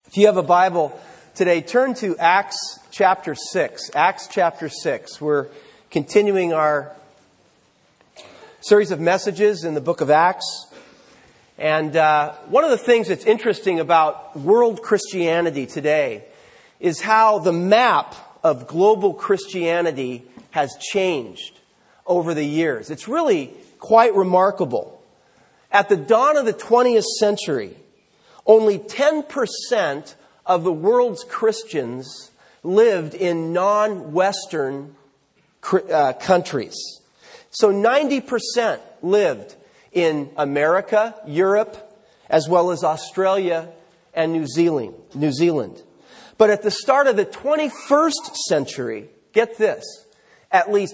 If you have a Bible today, turn to Acts chapter 6. Acts chapter 6. We're continuing our series of messages in the book of Acts. And one of the things that's interesting about world Christianity today is how the map of global Christianity has changed over the years. It's really quite remarkable. At the dawn of the 20th century, only 10% of the world's Christians lived in non-Western countries. So 90% lived in America, Europe, as well as Australia and New Zealand. But at the start of the 21st century, get this, at least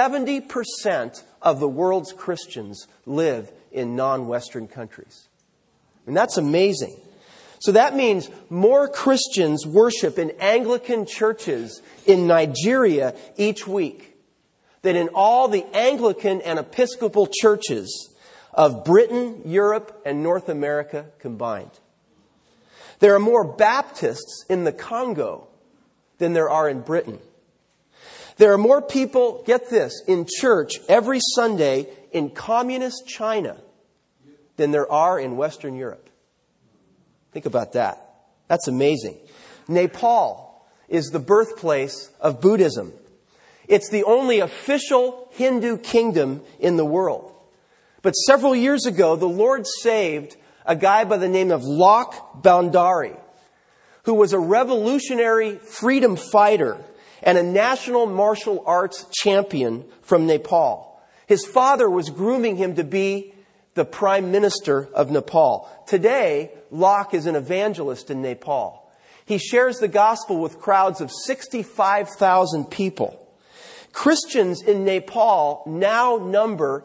70% of the world's Christians live in non-Western countries. And that's amazing. So that means more Christians worship in Anglican churches in Nigeria each week than in all the Anglican and Episcopal churches of Britain, Europe, and North America combined. There are more Baptists in the Congo than there are in Britain. There are more people, get this, in church every Sunday in communist China than there are in Western Europe. Think about that. That's amazing. Nepal is the birthplace of Buddhism. It's the only official Hindu kingdom in the world. But several years ago, the Lord saved a guy by the name of Lok Bhandari, who was a revolutionary freedom fighter and a national martial arts champion from Nepal. His father was grooming him to be the Prime Minister of Nepal. Today, Lok is an evangelist in Nepal. He shares the gospel with crowds of 65,000 people. Christians in Nepal now number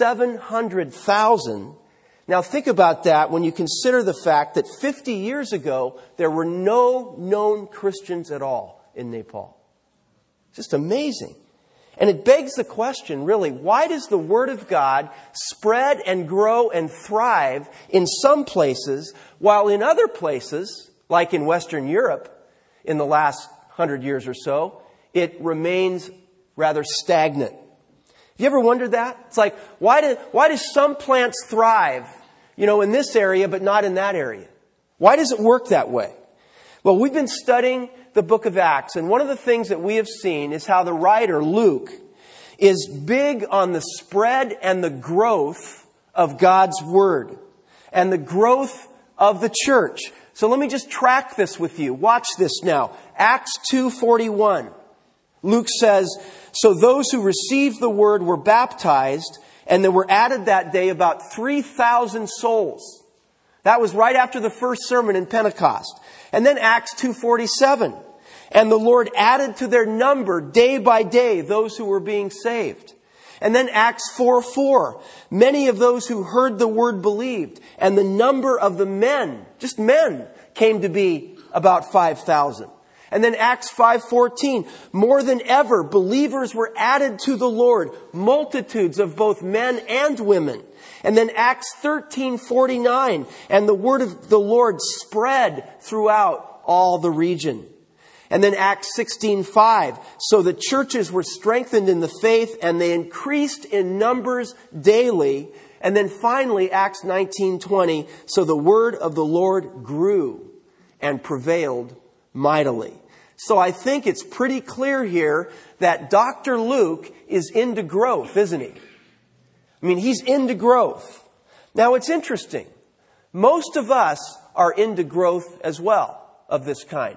700,000. Now think about that when you consider the fact that 50 years ago, there were no known Christians at all in Nepal. Just amazing. And it begs the question, really, why does the Word of God spread and grow and thrive in some places, while in other places, like in Western Europe, in the last 100 years or so, it remains rather stagnant? Have you ever wondered that? It's like, why do some plants thrive, in this area, but not in that area? Why does it work that way? Well, we've been studying the book of Acts, and one of the things that we have seen is how the writer, Luke, is big on the spread and the growth of God's Word and the growth of the church. So let me just track this with you. Watch this now. Acts 2:41. Luke says, "So those who received the Word were baptized, and there were added that day about 3,000 souls." That was right after the first sermon in Pentecost. And then Acts 2:47. "And the Lord added to their number day by day those who were being saved." And then Acts 4:4. "Many of those who heard the word believed, and the number of the men, just men, came to be about 5,000. And then Acts 5:14. "More than ever, believers were added to the Lord, multitudes of both men and women." And then Acts 13:49. "And the word of the Lord spread throughout all the region." And then Acts 16:5. "So the churches were strengthened in the faith, and they increased in numbers daily." And then finally, Acts 19:20. "So the word of the Lord grew and prevailed mightily." So I think it's pretty clear here that Dr. Luke is into growth, isn't he? I mean, he's into growth. Now, it's interesting. Most of us are into growth as well of this kind.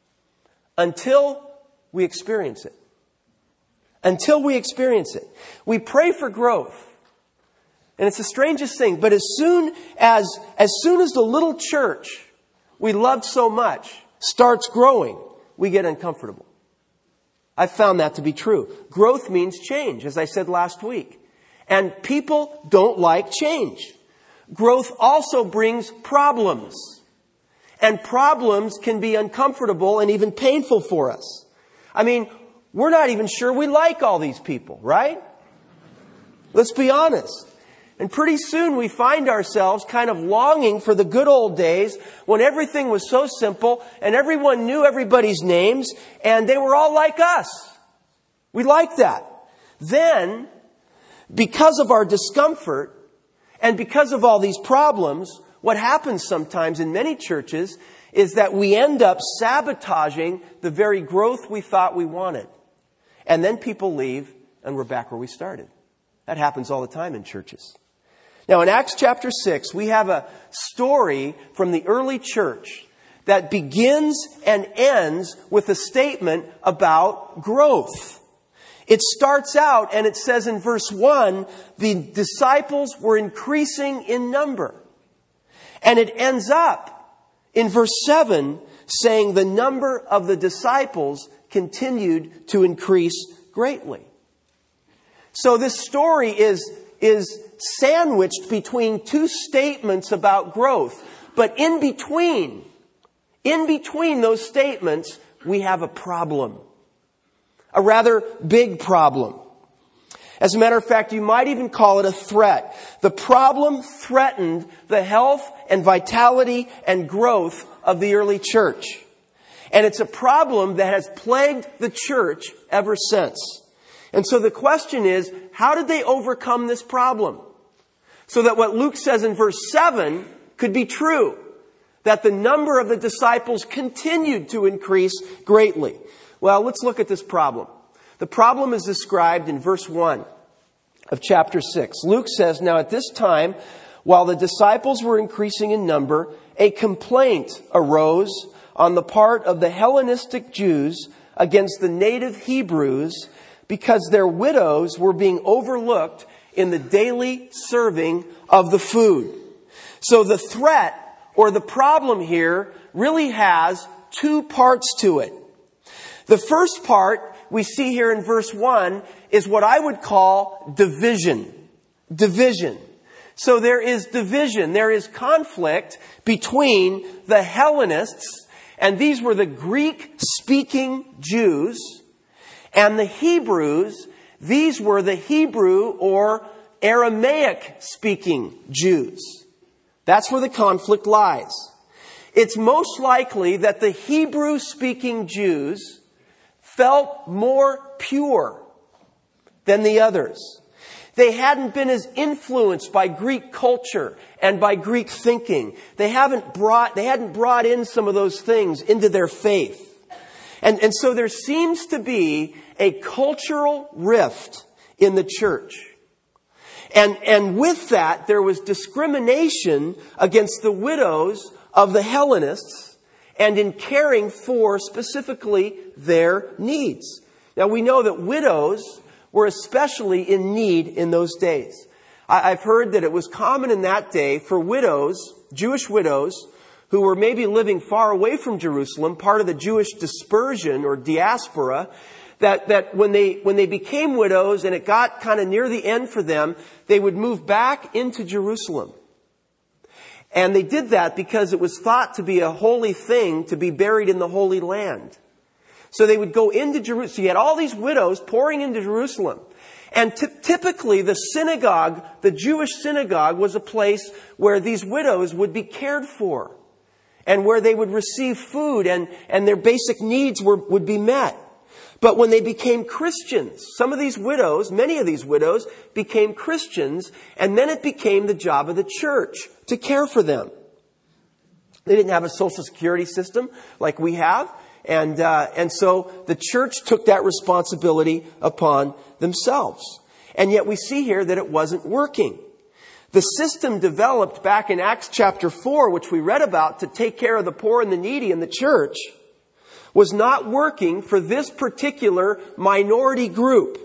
Until we experience it. Until we experience it. We pray for growth. And it's the strangest thing. But as soon as the little church we loved so much starts growing, we get uncomfortable. I've found that to be true. Growth means change, as I said last week. And people don't like change. Growth also brings problems. And problems can be uncomfortable and even painful for us. I mean, we're not even sure we like all these people, right? Let's be honest. And pretty soon we find ourselves kind of longing for the good old days when everything was so simple and everyone knew everybody's names and they were all like us. We like that. Then, because of our discomfort and because of all these problems, what happens sometimes in many churches is that we end up sabotaging the very growth we thought we wanted. And then people leave and we're back where we started. That happens all the time in churches. Now, in Acts chapter 6, we have a story from the early church that begins and ends with a statement about growth. It starts out and it says in verse 1, the disciples were increasing in number. And it ends up in verse 7 saying the number of the disciples continued to increase greatly. So this story is sandwiched between two statements about growth. But in between those statements, we have a problem. A rather big problem. As a matter of fact, you might even call it a threat. The problem threatened the health and vitality and growth of the early church. And it's a problem that has plagued the church ever since. And so the question is, how did they overcome this problem? So that what Luke says in verse 7 could be true. That the number of the disciples continued to increase greatly. Well, let's look at this problem. The problem is described in verse 1 of chapter 6. Luke says, "Now at this time, while the disciples were increasing in number, a complaint arose on the part of the Hellenistic Jews against the native Hebrews because their widows were being overlooked in the daily serving of the food." So the threat or the problem here really has two parts to it. The first part we see here in verse 1 is what I would call division. Division. So there is division. There is conflict between the Hellenists, and these were the Greek-speaking Jews, and the Hebrews. These were the Hebrew or Aramaic-speaking Jews. That's where the conflict lies. It's most likely that the Hebrew-speaking Jews felt more pure than the others. They hadn't been as influenced by Greek culture and by Greek thinking. They hadn't brought in some of those things into their faith. And so there seems to be a cultural rift in the church. And with that, there was discrimination against the widows of the Hellenists and in caring for specifically their needs. Now we know that widows were especially in need in those days. I've heard that it was common in that day for widows, Jewish widows, who were maybe living far away from Jerusalem, part of the Jewish dispersion or diaspora, that when they became widows and it got kind of near the end for them, they would move back into Jerusalem. And they did that because it was thought to be a holy thing to be buried in the Holy Land. So they would go into Jerusalem. So you had all these widows pouring into Jerusalem. And typically the synagogue, the Jewish synagogue, was a place where these widows would be cared for. And where they would receive food and their basic needs would be met. But when they became Christians, some of these widows, many of these widows, became Christians, and then it became the job of the church to care for them. They didn't have a social security system like we have, and so the church took that responsibility upon themselves. And yet we see here that it wasn't working. The system developed back in Acts chapter 4, which we read about, to take care of the poor and the needy in the church, was not working for this particular minority group.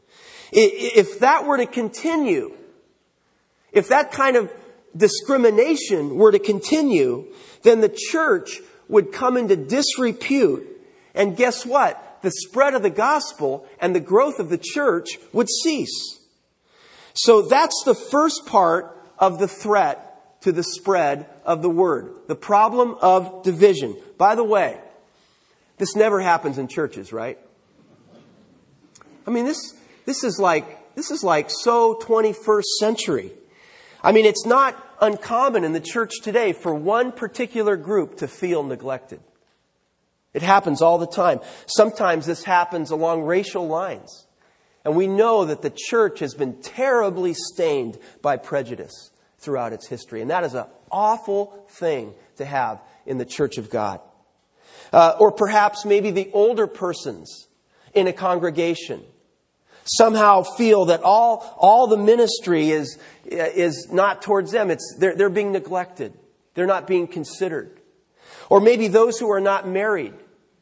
If that were to continue, if that kind of discrimination were to continue, then the church would come into disrepute. And guess what? The spread of the gospel and the growth of the church would cease. So that's the first part of the threat to the spread of the word. The problem of division. By the way, this never happens in churches, right? I mean, this is like so 21st century. I mean, it's not uncommon in the church today for one particular group to feel neglected. It happens all the time. Sometimes this happens along racial lines. And we know that the church has been terribly stained by prejudice throughout its history. And that is an awful thing to have in the church of God. Or perhaps maybe the older persons in a congregation somehow feel that all the ministry is not towards them. They're being neglected. They're not being considered. Or maybe those who are not married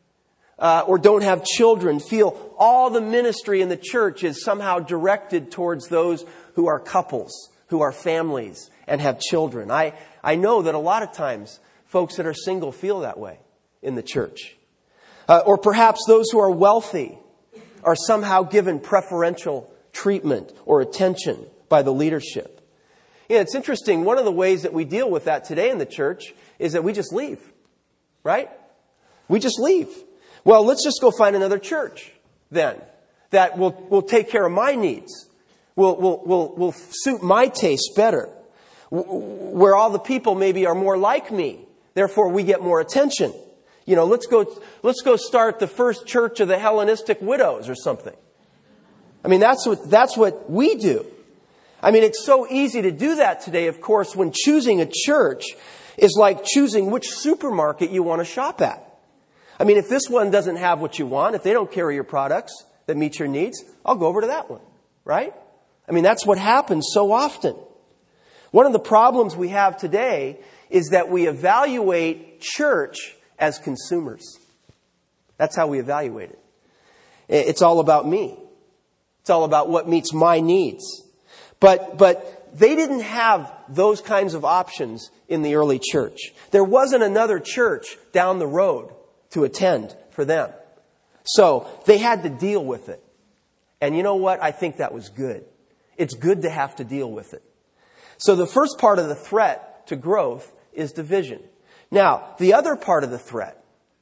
or don't have children feel all the ministry in the church is somehow directed towards those who are couples, who are families, and have children. I know that a lot of times folks that are single feel that way in the church. Or perhaps those who are wealthy are somehow given preferential treatment or attention by the leadership. Yeah, it's interesting. One of the ways that we deal with that today in the church is that we just leave. Right? We just leave. Well, let's just go find another church then that will take care of my needs. Will suit my taste better. Where all the people maybe are more like me. Therefore, we get more attention. You know, let's go start the first church of the Hellenistic widows or something. I mean, that's what we do. I mean, it's so easy to do that today, of course, when choosing a church is like choosing which supermarket you want to shop at. I mean, if this one doesn't have what you want, if they don't carry your products that meet your needs, I'll go over to that one, right? I mean, that's what happens so often. One of the problems we have today is that we evaluate church as consumers. That's how we evaluate it. It's all about me. It's all about what meets my needs. But they didn't have those kinds of options in the early church. There wasn't another church down the road to attend for them. So they had to deal with it. And you know what? I think that was good. It's good to have to deal with it. So the first part of the threat to growth is division. Now, the other part of the threat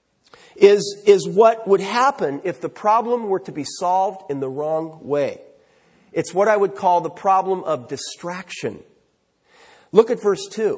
is what would happen if the problem were to be solved in the wrong way. It's what I would call the problem of distraction. Look at verse 2.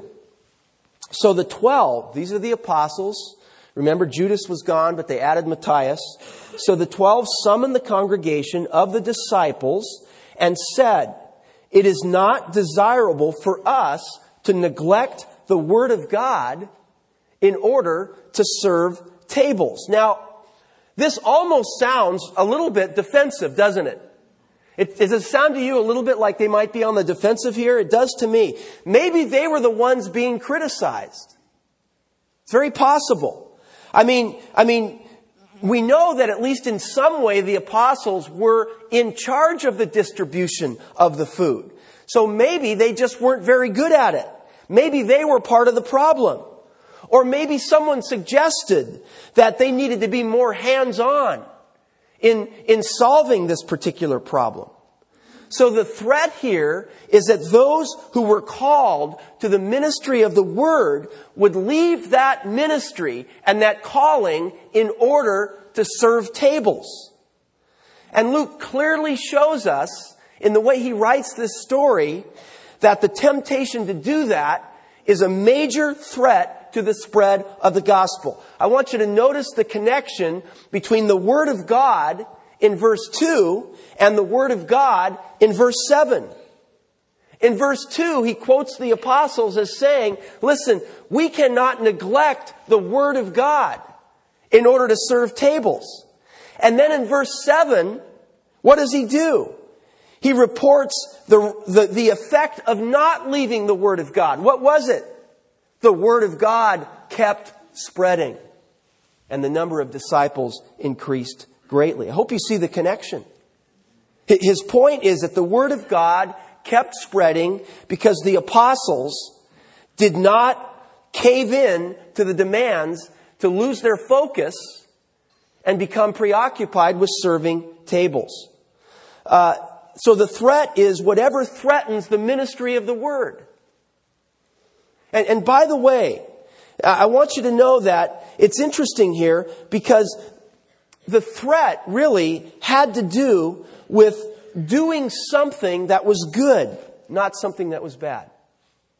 So the 12, these are the apostles. Remember, Judas was gone, but they added Matthias. So the 12 summoned the congregation of the disciples and said, "It is not desirable for us to neglect the word of God in order to serve tables." Now, this almost sounds a little bit defensive, doesn't it? Does it sound to you a little bit like they might be on the defensive here? It does to me. Maybe they were the ones being criticized. It's very possible. I mean, we know that at least in some way the apostles were in charge of the distribution of the food. So maybe they just weren't very good at it. Maybe they were part of the problem. Or maybe someone suggested that they needed to be more hands-on in solving this particular problem. So the threat here is that those who were called to the ministry of the Word would leave that ministry and that calling in order to serve tables. And Luke clearly shows us, in the way he writes this story, that the temptation to do that is a major threat to the spread of the gospel. I want you to notice the connection between the Word of God in verse 2 and the Word of God in verse 7. In verse 2, he quotes the apostles as saying, listen, we cannot neglect the Word of God in order to serve tables. And then in verse 7, what does he do? He reports the effect of not leaving the Word of God. What was it? The Word of God kept spreading, and the number of disciples increased greatly. I hope you see the connection. His point is that the Word of God kept spreading because the apostles did not cave in to the demands to lose their focus and become preoccupied with serving tables. So the threat is whatever threatens the ministry of the Word. And by the way, I want you to know that it's interesting here because the threat really had to do with doing something that was good, not something that was bad.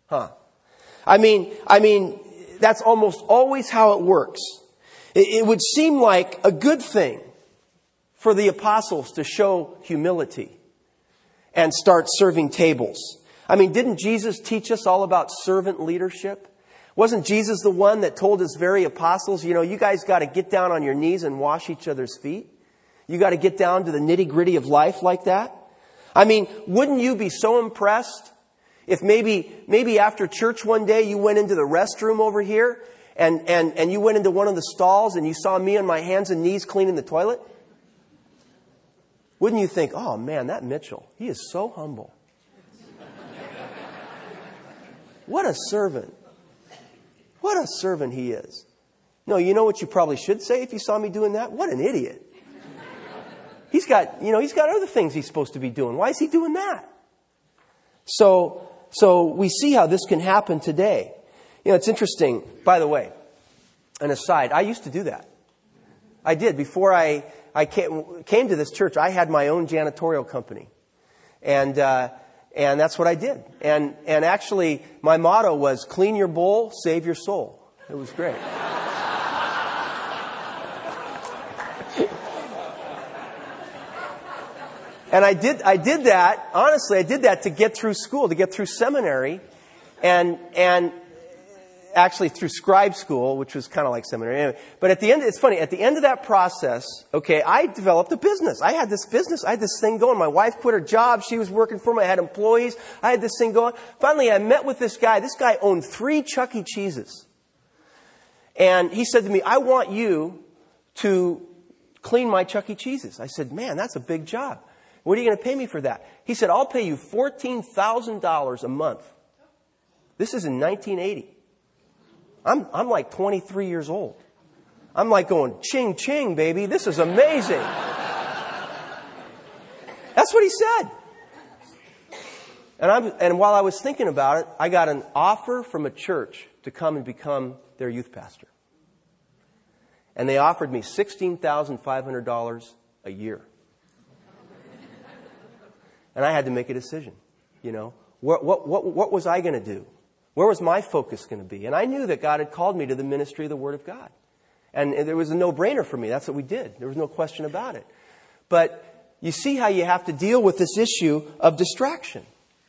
Huh. I mean, that's almost always how it works. It would seem like a good thing for the apostles to show humility and start serving tables. I mean, didn't Jesus teach us all about servant leadership? Wasn't Jesus the one that told his very apostles, you guys got to get down on your knees and wash each other's feet? You got to get down to the nitty-gritty of life like that? I mean, wouldn't you be so impressed if maybe after church one day you went into the restroom over here and you went into one of the stalls and you saw me on my hands and knees cleaning the toilet? Wouldn't you think, oh man, that Mitchell, he is so humble. What a servant. What a servant he is. No, you know what you probably should say if you saw me doing that? What an idiot. He's got other things he's supposed to be doing. Why is he doing that? So we see how this can happen today. It's interesting. By the way, an aside, I used to do that. I did. Before I came to this church, I had my own janitorial company. And that's what I did. And actually, my motto was, clean your bowl, save your soul. It was great. And I did that, honestly, I did that to get through school, to get through seminary, and actually through scribe school, which was kind of like seminary. Anyway, but at the end, it's funny, at the end of that process, okay, I developed a business. I had this thing going. My wife quit her job. She was working for me. I had employees. I had this thing going. Finally, I met with this guy. This guy owned 3 Chuck E. Cheeses. And he said to me, I want you to clean my Chuck E. Cheeses. I said, man, that's a big job. What are you going to pay me for that? He said, I'll pay you $14,000 a month. This is in 1980. I'm like 23 years old. I'm like going, ching, ching, baby. This is amazing. That's what he said. And while I was thinking about it, I got an offer from a church to come and become their youth pastor. And they offered me $16,500 a year. And I had to make a decision, What was I going to do? Where was my focus going to be? And I knew that God had called me to the ministry of the Word of God. And it was a no-brainer for me. That's what we did. There was no question about it. But you see how you have to deal with this issue of distraction.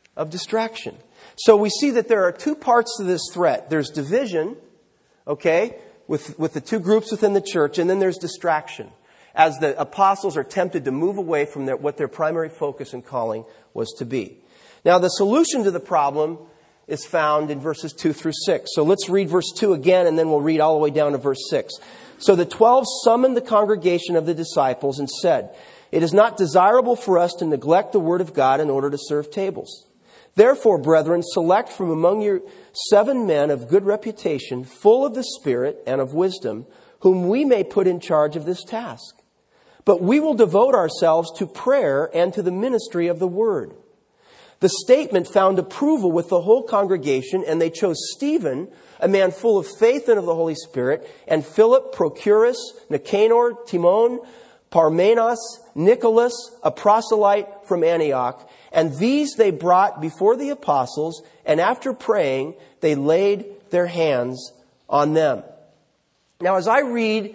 So we see that there are 2 parts to this threat. There's division, okay, with the 2 groups within the church, and then there's distraction, as the apostles are tempted to move away from what their primary focus and calling was to be. Now, the solution to the problem is found in verses 2 through 6. So let's read verse 2 again, and then we'll read all the way down to verse 6. So the 12 summoned the congregation of the disciples and said, "It is not desirable for us to neglect the word of God in order to serve tables. Therefore, brethren, select from among you 7 men of good reputation, full of the Spirit and of wisdom, whom we may put in charge of this task. But we will devote ourselves to prayer and to the ministry of the word." The statement found approval with the whole congregation, and they chose Stephen, a man full of faith and of the Holy Spirit, and Philip, Prochorus, Nicanor, Timon, Parmenas, Nicholas, a proselyte from Antioch. And these they brought before the apostles, and after praying, they laid their hands on them. Now, as I read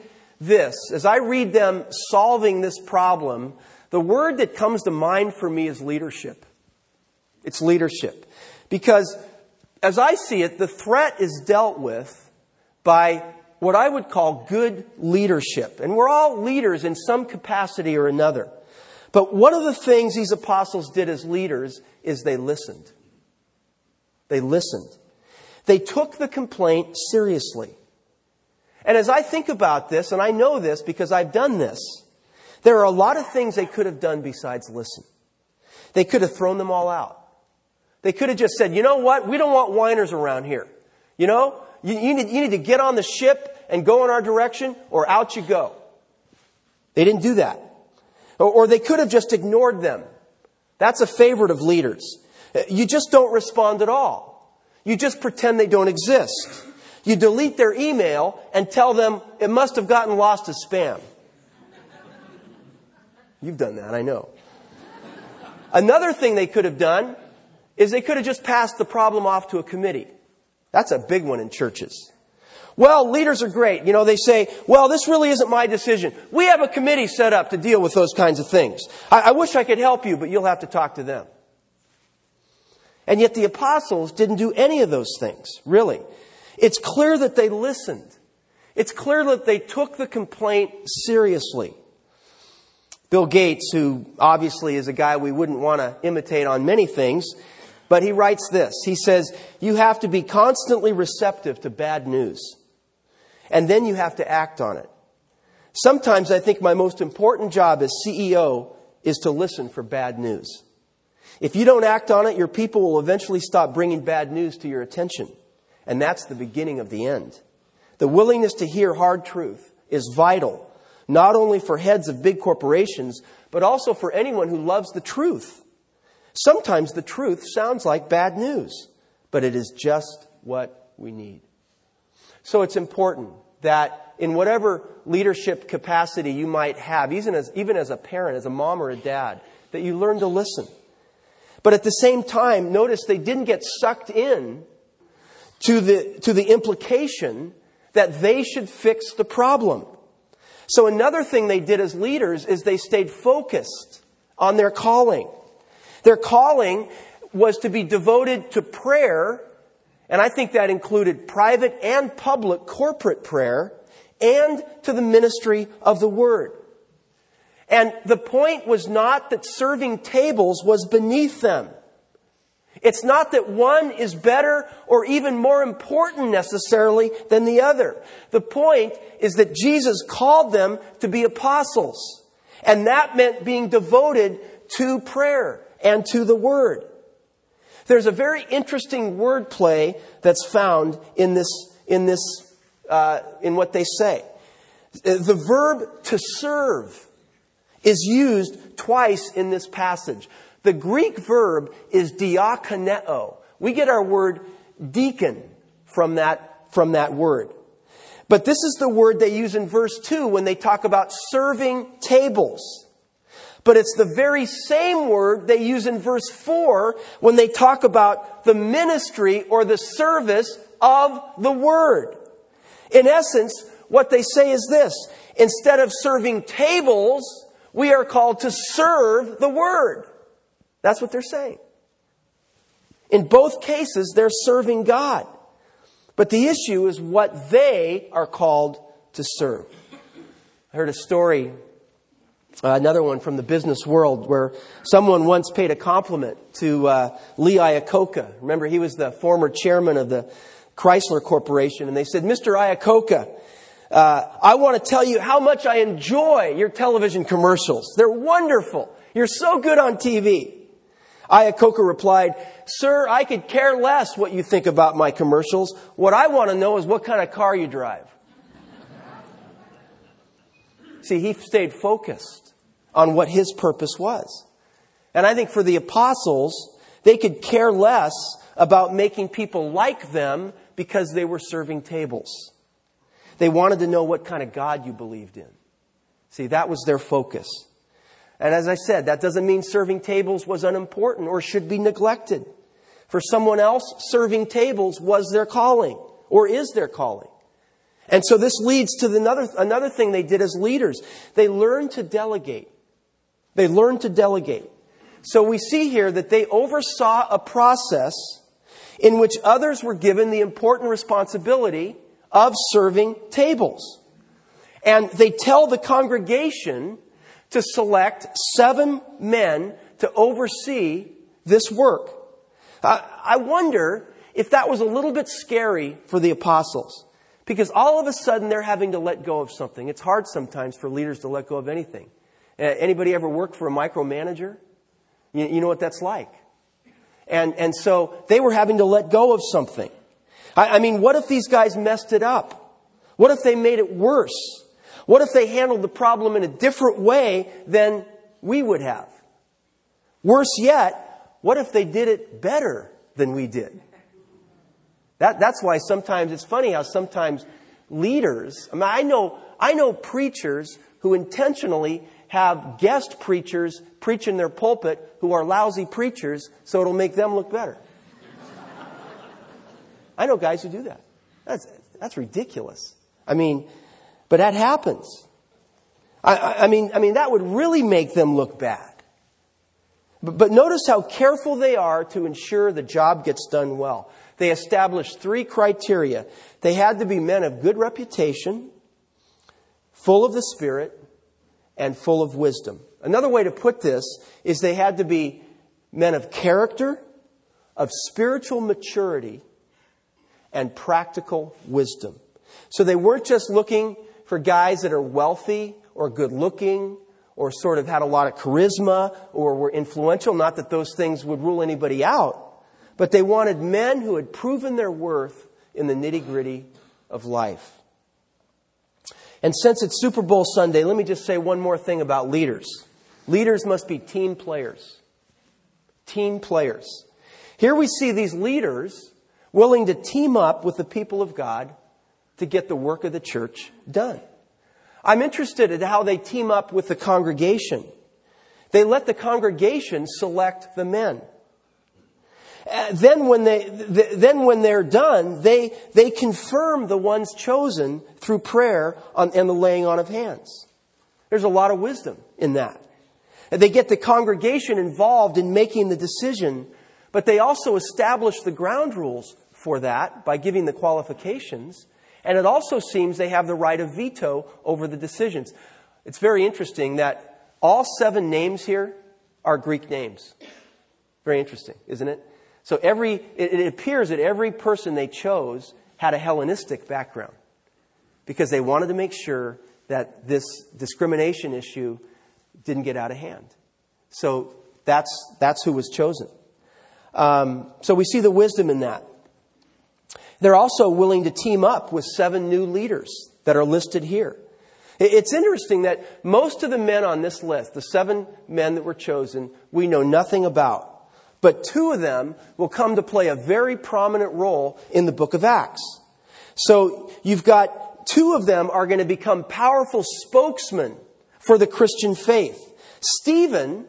them solving this problem, the word that comes to mind for me is leadership. It's leadership. Because, as I see it, the threat is dealt with by what I would call good leadership. And we're all leaders in some capacity or another. But one of the things these apostles did as leaders is they listened. They listened. They took the complaint seriously. And as I think about this, and I know this because I've done this, there are a lot of things they could have done besides listen. They could have thrown them all out. They could have just said, you know what? We don't want whiners around here. You need to get on the ship and go in our direction, or out you go. They didn't do that. Or they could have just ignored them. That's a favorite of leaders. You just don't respond at all. You just pretend they don't exist. You delete their email and tell them it must have gotten lost as spam. You've done that, I know. Another thing they could have done is they could have just passed the problem off to a committee. That's a big one in churches. Well, leaders are great. They say, well, this really isn't my decision. We have a committee set up to deal with those kinds of things. I wish I could help you, but you'll have to talk to them. And yet the apostles didn't do any of those things, really. It's clear that they listened. It's clear that they took the complaint seriously. Bill Gates, who obviously is a guy we wouldn't want to imitate on many things, but he writes this. He says, you have to be constantly receptive to bad news. And then you have to act on it. Sometimes I think my most important job as CEO is to listen for bad news. If you don't act on it, your people will eventually stop bringing bad news to your attention. And that's the beginning of the end. The willingness to hear hard truth is vital, not only for heads of big corporations, but also for anyone who loves the truth. Sometimes the truth sounds like bad news, but it is just what we need. So it's important that in whatever leadership capacity you might have, even as a parent, as a mom or a dad, that you learn to listen. But at the same time, notice they didn't get sucked in to the implication that they should fix the problem. So another thing they did as leaders is they stayed focused on their calling. Their calling was to be devoted to prayer, and I think that included private and public corporate prayer, and to the ministry of the Word. And the point was not that serving tables was beneath them. It's not that one is better or even more important necessarily than the other. The point is that Jesus called them to be apostles. And that meant being devoted to prayer and to the Word. There's a very interesting wordplay that's found in what they say. The verb to serve is used twice in this passage. The Greek verb is diakoneo. We get our word deacon from that word. But this is the word they use in verse 2 when they talk about serving tables. But it's the very same word they use in verse 4 when they talk about the ministry or the service of the Word. In essence, what they say is this: instead of serving tables, we are called to serve the Word. That's what they're saying. In both cases, they're serving God. But the issue is what they are called to serve. I heard a story, another one from the business world, where someone once paid a compliment to Lee Iacocca. Remember, he was the former chairman of the Chrysler Corporation. And they said, Mr. Iacocca, I want to tell you how much I enjoy your television commercials. They're wonderful. You're so good on TV. Iacocca replied, Sir, I could care less what you think about my commercials. What I want to know is what kind of car you drive. See, he stayed focused on what his purpose was. And I think for the apostles, they could care less about making people like them because they were serving tables. They wanted to know what kind of God you believed in. See, that was their focus. And as I said, that doesn't mean serving tables was unimportant or should be neglected. For someone else, serving tables was their calling or is their calling. And so this leads to another thing they did as leaders. They learned to delegate. They learned to delegate. So we see here that they oversaw a process in which others were given the important responsibility of serving tables. And they tell the congregation to select 7 men to oversee this work. I wonder if that was a little bit scary for the apostles. Because all of a sudden they're having to let go of something. It's hard sometimes for leaders to let go of anything. Anybody ever work for a micromanager? You know what that's like. And so they were having to let go of something. I mean, what if these guys messed it up? What if they made it worse? What if they handled the problem in a different way than we would have? Worse yet, what if they did it better than we did? That's why sometimes it's funny how sometimes leaders, I know preachers who intentionally have guest preachers preach in their pulpit who are lousy preachers so it'll make them look better. I know guys who do that. That's ridiculous. But that happens. I mean, that would really make them look bad. But notice how careful they are to ensure the job gets done well. They established 3 criteria. They had to be men of good reputation, full of the Spirit, and full of wisdom. Another way to put this is they had to be men of character, of spiritual maturity, and practical wisdom. So they weren't just looking for guys that are wealthy or good looking or sort of had a lot of charisma or were influential. Not that those things would rule anybody out. But they wanted men who had proven their worth in the nitty-gritty of life. And since it's Super Bowl Sunday, let me just say one more thing about leaders. Leaders must be team players. Team players. Here we see these leaders willing to team up with the people of God to get the work of the church done. I'm interested in how they team up with the congregation. They let the congregation select the men. Then when they're done, they confirm the ones chosen through prayer and the laying on of hands. There's a lot of wisdom in that. They get the congregation involved in making the decision, but they also establish the ground rules for that by giving the qualifications. And it also seems they have the right of veto over the decisions. It's very interesting that all 7 names here are Greek names. Very interesting, isn't it? So it appears that every person they chose had a Hellenistic background because they wanted to make sure that this discrimination issue didn't get out of hand. So that's who was chosen. So we see the wisdom in that. They're also willing to team up with 7 new leaders that are listed here. It's interesting that most of the men on this list, the 7 men that were chosen, we know nothing about. But 2 of them will come to play a very prominent role in the book of Acts. So you've got 2 of them are going to become powerful spokesmen for the Christian faith. Stephen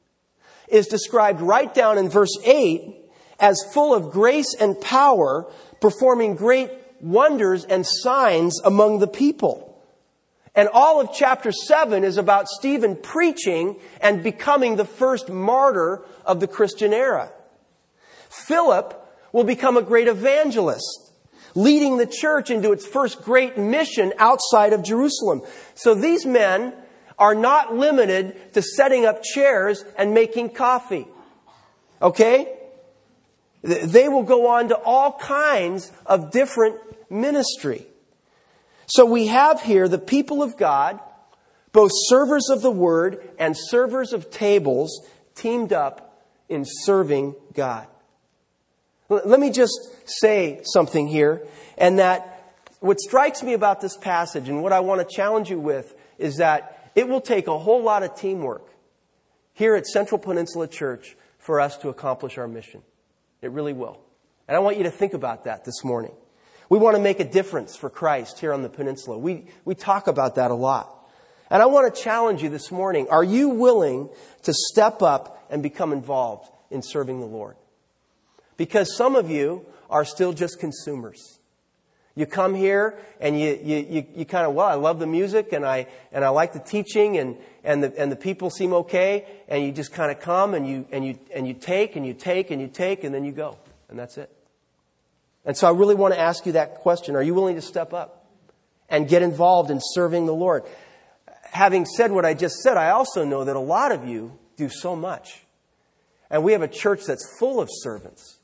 is described right down in verse 8 as full of grace and power, performing great wonders and signs among the people. And all of chapter 7 is about Stephen preaching and becoming the first martyr of the Christian era. Philip will become a great evangelist, leading the church into its first great mission outside of Jerusalem. So these men are not limited to setting up chairs and making coffee. Okay? They will go on to all kinds of different ministry. So we have here the people of God, both servers of the word and servers of tables, teamed up in serving God. Let me just say something here, and that what strikes me about this passage and what I want to challenge you with is that it will take a whole lot of teamwork here at Central Peninsula Church for us to accomplish our mission. It really will. And I want you to think about that this morning. We want to make a difference for Christ here on the peninsula. We talk about that a lot. And I want to challenge you this morning. Are you willing to step up and become involved in serving the Lord? Because some of you are still just consumers. You come here and you kind of, well, I love the music and I like the teaching and the people seem okay, and you just kind of come and you take and then you go. And that's it. And so I really want to ask you that question. Are you willing to step up and get involved in serving the Lord? Having said what I just said, I also know that a lot of you do so much. And we have a church that's full of servants.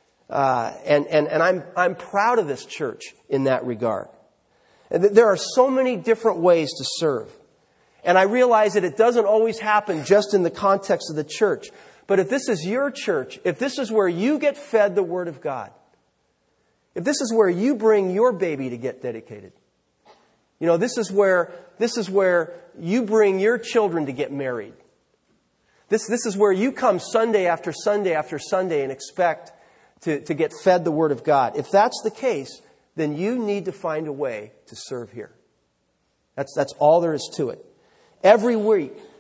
And I'm proud of this church in that regard. And there are so many different ways to serve. And I realize that it doesn't always happen just in the context of the church. But if this is your church, if this is where you get fed the Word of God, if this is where you bring your baby to get dedicated, you know, this is where you bring your children to get married. This is where you come Sunday after Sunday after Sunday and expect to get fed the Word of God. If that's the case, then you need to find a way to serve here. That's all there is to it. Every week,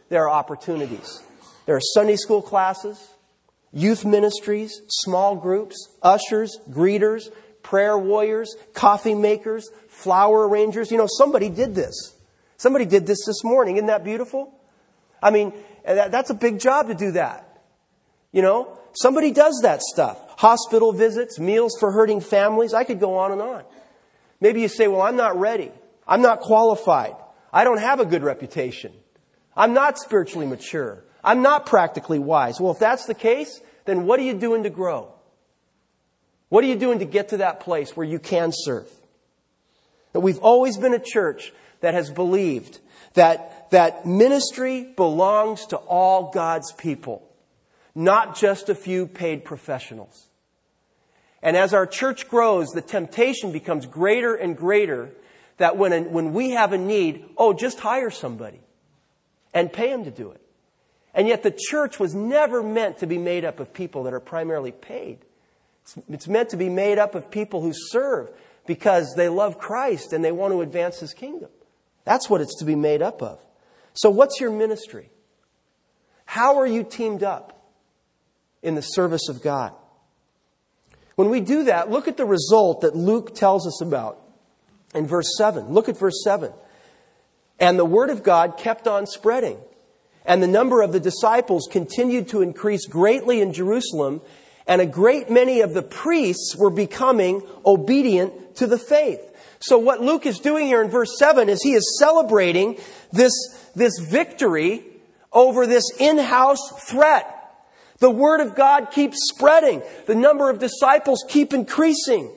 there are opportunities. There are Sunday school classes, youth ministries, small groups, ushers, greeters, prayer warriors, coffee makers, flower arrangers. You know, somebody did this. Somebody did this morning. Isn't that beautiful? I mean, that's a big job to do that. You know, somebody does that stuff. Hospital visits, meals for hurting families. I could go on and on. Maybe you say, well, I'm not ready. I'm not qualified. I don't have a good reputation. I'm not spiritually mature. I'm not practically wise. Well, if that's the case, then what are you doing to grow? What are you doing to get to that place where you can serve? That we've always been a church that has believed that ministry belongs to all God's people, not just a few paid professionals. And as our church grows, the temptation becomes greater and greater that when we have a need, just hire somebody and pay them to do it. And yet the church was never meant to be made up of people that are primarily paid. It's meant to be made up of people who serve because they love Christ and they want to advance His kingdom. That's what it's to be made up of. So what's your ministry? How are you teamed up in the service of God? When we do that, look at the result that Luke tells us about in verse 7. Look at verse 7. And the word of God kept on spreading, and the number of the disciples continued to increase greatly in Jerusalem, and a great many of the priests were becoming obedient to the faith. So what Luke is doing here in verse 7 is he is celebrating this victory over this in-house threat. The word of God keeps spreading. The number of disciples keep increasing.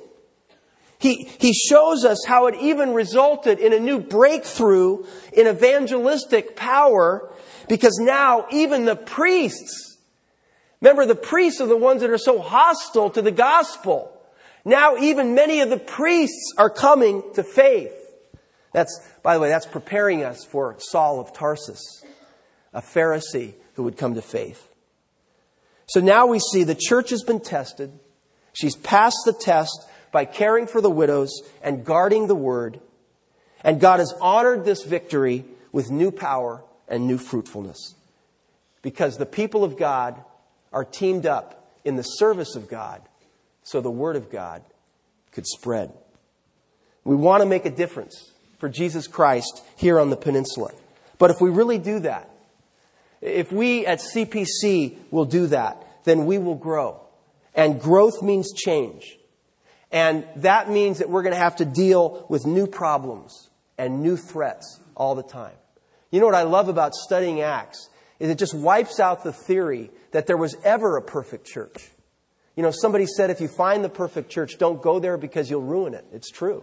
He shows us how it even resulted in a new breakthrough in evangelistic power, because now even the priests, remember the priests are the ones that are so hostile to the gospel. Now even many of the priests are coming to faith. By the way, that's preparing us for Saul of Tarsus, a Pharisee who would come to faith. So now we see the church has been tested. She's passed the test by caring for the widows and guarding the word. And God has honored this victory with new power and new fruitfulness. Because the people of God are teamed up in the service of God so the word of God could spread. We want to make a difference for Jesus Christ here on the peninsula. But if we really do that, if we at CPC will do that, then we will grow. And growth means change. And that means that we're going to have to deal with new problems and new threats all the time. You know what I love about studying Acts is it just wipes out the theory that there was ever a perfect church. You know, somebody said if you find the perfect church, don't go there because you'll ruin it. It's true.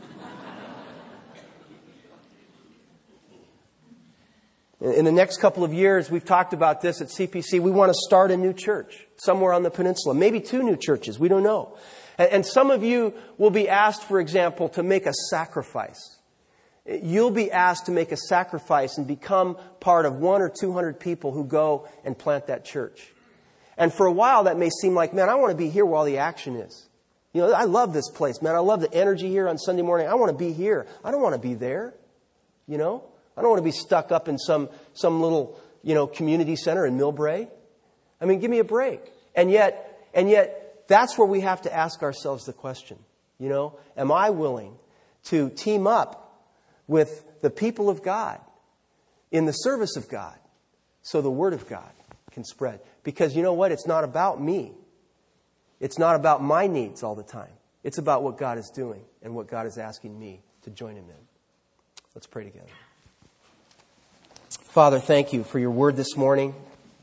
In the next couple of years, we've talked about this at CPC. We want to start a new church somewhere on the peninsula. Maybe 2 new churches. We don't know. And some of you will be asked, for example, to make a sacrifice. You'll be asked to make a sacrifice and become part of 100 or 200 people who go and plant that church. And for a while, that may seem like, man, I want to be here where all the action is. You know, I love this place, man. I love the energy here on Sunday morning. I want to be here. I don't want to be there. You know, I don't want to be stuck up in some little, community center in Millbrae. I mean, give me a break. And yet, that's where we have to ask ourselves the question, am I willing to team up with the people of God in the service of God so the word of God can spread? Because you know what? It's not about me. It's not about my needs all the time. It's about what God is doing and what God is asking me to join Him in. Let's pray together. Father, thank you for your word this morning.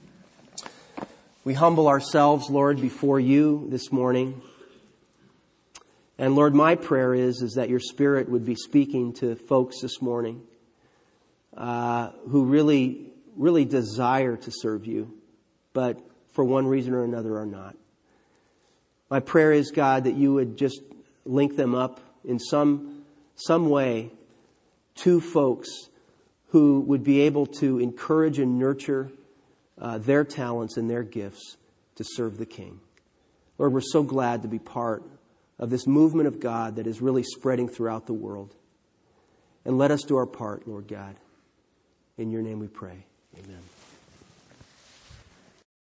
We humble ourselves, Lord, before you this morning. And Lord, my prayer is that your Spirit would be speaking to folks this morning who really, really desire to serve you, but for one reason or another are not. My prayer is, God, that you would just link them up in some way to folks who would be able to encourage and nurture their talents and their gifts to serve the King. Lord, we're so glad to be part of this movement of God that is really spreading throughout the world. And let us do our part, Lord God. In your name we pray. Amen.